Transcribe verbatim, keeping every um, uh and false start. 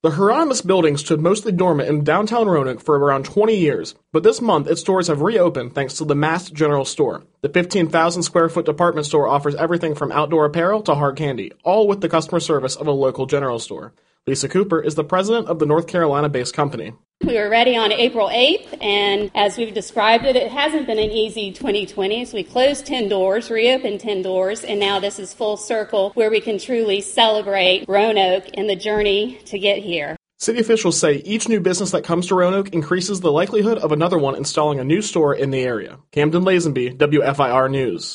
The Hieronymus building stood mostly dormant in downtown Roanoke for around twenty years, but this month its doors have reopened thanks to the Mast General Store. The fifteen thousand square foot department store offers everything from outdoor apparel to hard candy, all with the customer service of a local general store. Lisa Cooper is the president of the North Carolina-based company. We were ready on April eighth, and as we've described it, it hasn't been an easy twenty twenty. So we closed ten doors, reopened ten doors, and now this is full circle where we can truly celebrate Roanoke and the journey to get here. City officials say each new business that comes to Roanoke increases the likelihood of another one installing a new store in the area. Camden Lazenby, W F I R News.